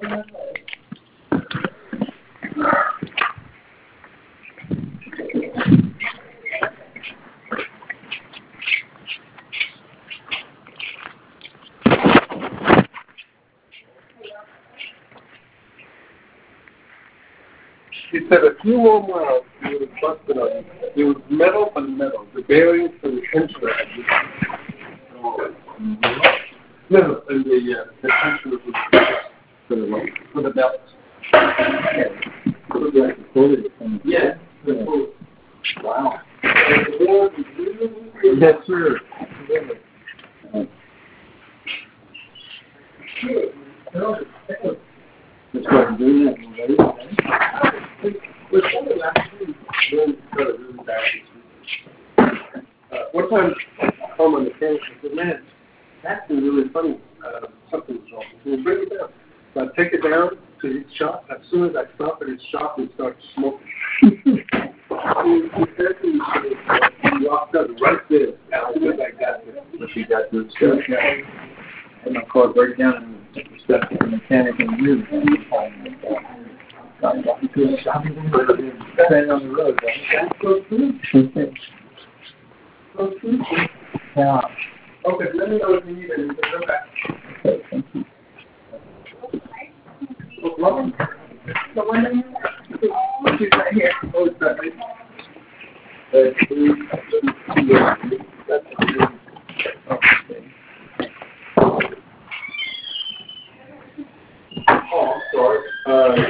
He said a few more miles, he would have busted on you. It was metal on metal. The bearings for the tensioner had no, and the tensioner for the belt. Yeah. Wow. Yes, sir. Let's go and do that. One time, I told my mechanic, I said, man, that's been really funny. Something was wrong. He said, bring it down. So I take it down to his shop. As soon as I stop at his shop, it starts smoking. He walked up right there. As soon as I got there. But he got good stuff. And my car break down and stuff to the mechanic and really got walking to the shop. Standing on the road. That's so true. So true. Yeah. Okay, let me know if you need anything. Come back. Okay, thank you. Welcome. The one that she's right here. Oh, it's that right? That's okay. Oh, I'm sorry.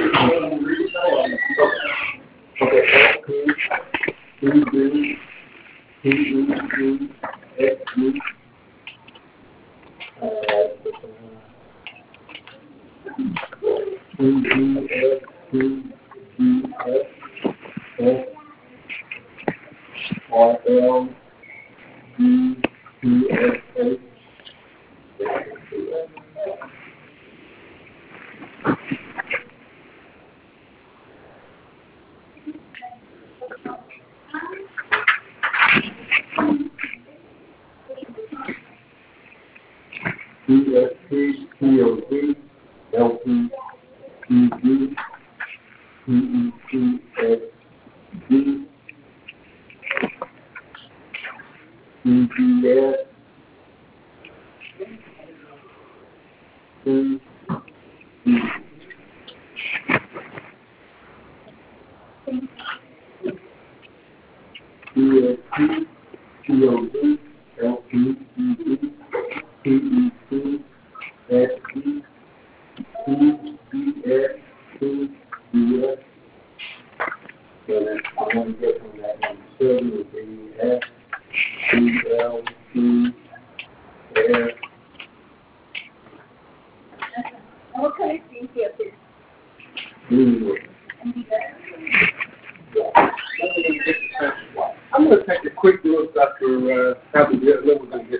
I'm going to take a quick look after having the other one and get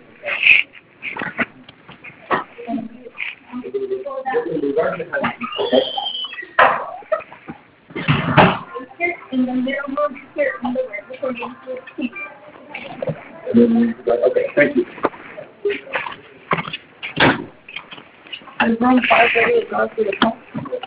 in the middle of here in the red before you okay, thank you. I'm from 5:30 across to the phone.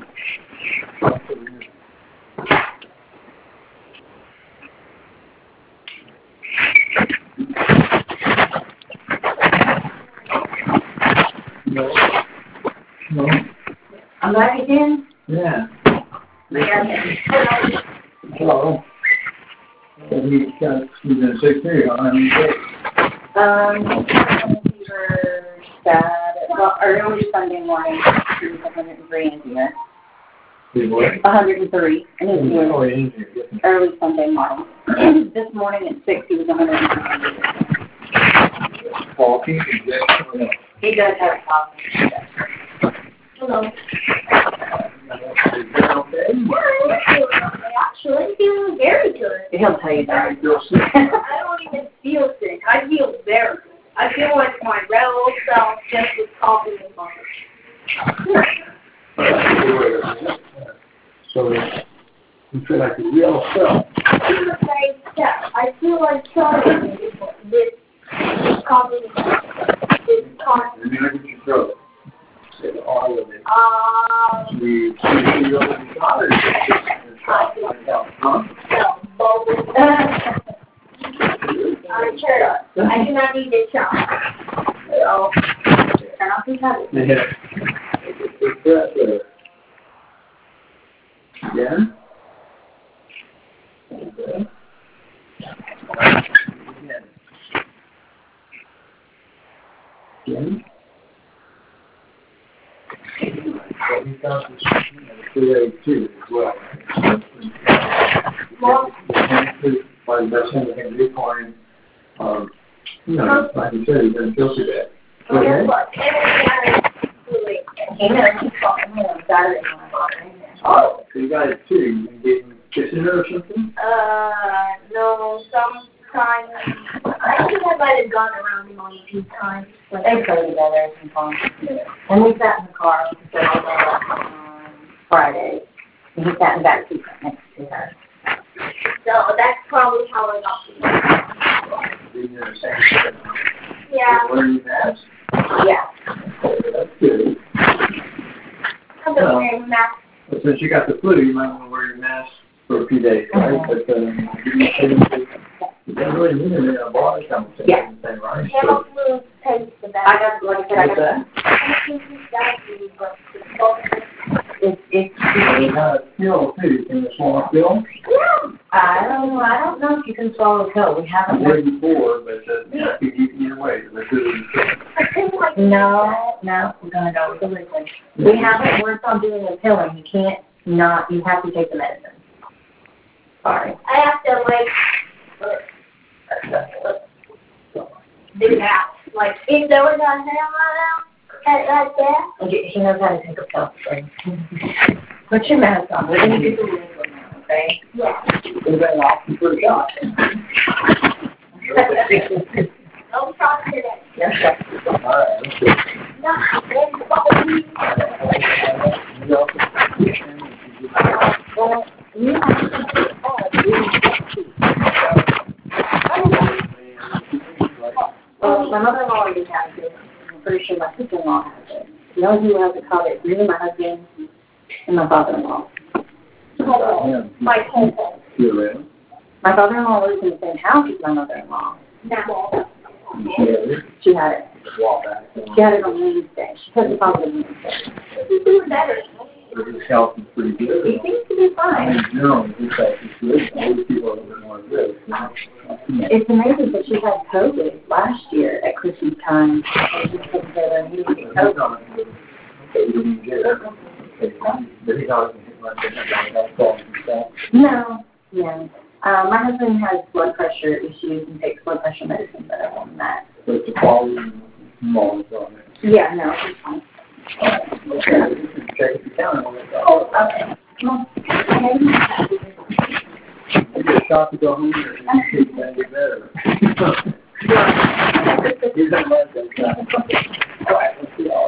No. I'm back again? Yeah. Hello. He's in 6'3", Fever early Sunday morning, he was 103 in here. 103 in his ear. Early Sunday morning. This morning at 6, he was 103. Talking? He does have a cough. Hello. Actually, feeling very good. He'll tell you that. I don't even feel sick. I feel very good. I feel like my red old self just was coughing and butter. So you feel like a real self. I feel like trying this coughing and Let me look at your throat. Say all of it. so turn off his head. Yeah. What's that there? Yeah? Okay. Again. Well, we found this 382 as well. Well, by the best thing we can do for him, like you said, he's going to filter that. well, guess what? He knows he's calling me on Saturday when I brought her in there. Oh, so you got it too. You can get him kissing her or something? No, sometimes, I think I might have gone around him only a few times, but they play together sometimes. Yeah. And we sat in the car on Friday, and he sat in the back seat next to her. So that's probably how I got to Being in the same shit. Yeah. Wearing your mask? Yeah. That's good. I've been wearing masks. But since you got the flu, you might want to wear your mask for a few days, right? But you don't really need it in a bar conversation, Yeah. right? I have a flu taste for that. I got, like I said, I got that? It's You got a pill too. Can you swallow a pill? I don't know if you can swallow a pill. We haven't I did before, but either way, let's do it. No, we're gonna go with the liquid. We haven't worked on doing a pill, and you have to take the medicine. Sorry. I have to do that. Like, if there was a hair like that. Okay, he knows how to take a pill. Put your mask on. We're gonna do the liquid now, okay? Yeah. We're going to ask you for a shot. Don't talk to that. Yes, sir. All right, let's do it. Well, my mother-in-law already has it. I'm pretty sure my sister-in-law has it. The only people who has it called it, me, my husband, and my father-in-law. My husband. My father-in-law lives in the same house as my mother-in-law. No. She had it. She had it on Wednesday. She tested positive Wednesday. He's doing better. His health is pretty good. He seems to be fine. In general, his health is good. Most people are a little bit more good. It's amazing that she had COVID last year at Christmas time. She was put together and he was getting COVID. No. My husband has blood pressure issues and takes blood pressure medicine, but other than that. So it's a quality moment on it. Yeah, no, he's fine. Okay, you can check if you can. Oh, okay. Well, Maybe a shot to go home and see if that get better. He's not like that. All right, let's see all.